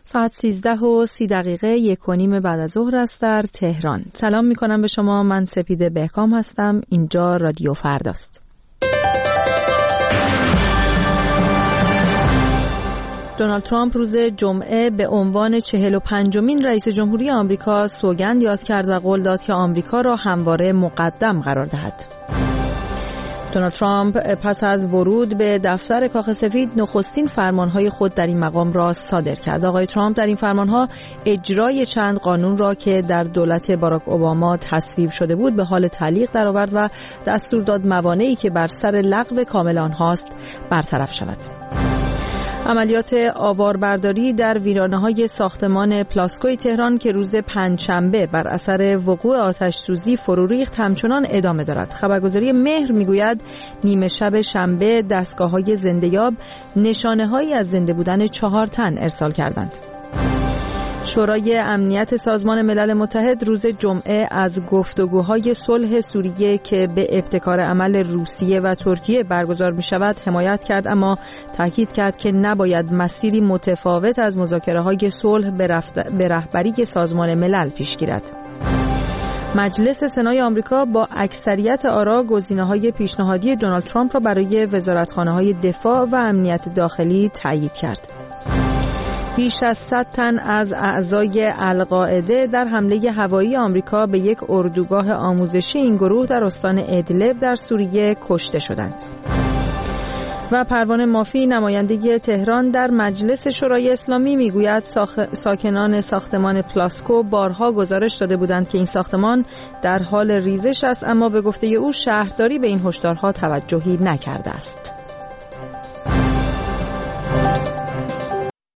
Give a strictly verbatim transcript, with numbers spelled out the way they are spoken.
ساعت سیزده و سی دقیقه یک و نیم بعد از ظهر است در تهران. سلام می کنم به شما. من سپیده بهکام هستم. اینجا رادیو فرداست. دونالد ترامپ روز جمعه به عنوان چهل و پنجمین رئیس جمهوری آمریکا سوگند یاد کرد و قول داد که آمریکا را همواره مقدم قرار دهد. دونالد ترامپ پس از ورود به دفتر کاخ سفید نخستین فرمانهای خود در این مقام را صادر کرد. آقای ترامپ در این فرمانها اجرای چند قانون را که در دولت باراک اوباما تصویب شده بود به حال تعلیق درآورد و دستور داد موانعی که بر سر لغو کامل آنهاست برطرف شود. عملیات آواربرداری در ویرانه‌های ساختمان پلاسکوی تهران که روز پنجشنبه بر اثر وقوع آتش سوزی فرو ریخت همچنان ادامه دارد. خبرگزاری مهر میگوید نیمه شب شنبه دستگاه‌های زنده‌یاب نشانه‌هایی از زنده بودن چهار تن ارسال کردند. شورای امنیت سازمان ملل متحد روز جمعه از گفتگوهای صلح سوریه که به ابتکار عمل روسیه و ترکیه برگزار می شود حمایت کرد، اما تاکید کرد که نباید مسیری متفاوت از مذاکره‌های صلح به رهبری سازمان ملل پیش گیرد. مجلس سنای آمریکا با اکثریت آرا گزینه‌های پیشنهادی دونالد ترامپ را برای وزارتخانه‌های دفاع و امنیت داخلی تایید کرد. بیش از صد تن از اعضای القاعده در حمله هوایی آمریکا به یک اردوگاه آموزشی این گروه در استان ادلب در سوریه کشته شدند. و پروانه مافی نماینده تهران در مجلس شورای اسلامی میگوید ساخ... ساکنان ساختمان پلاسکو بارها گزارش داده بودند که این ساختمان در حال ریزش است، اما به گفته او شهرداری به این هشدارها توجهی نکرده است.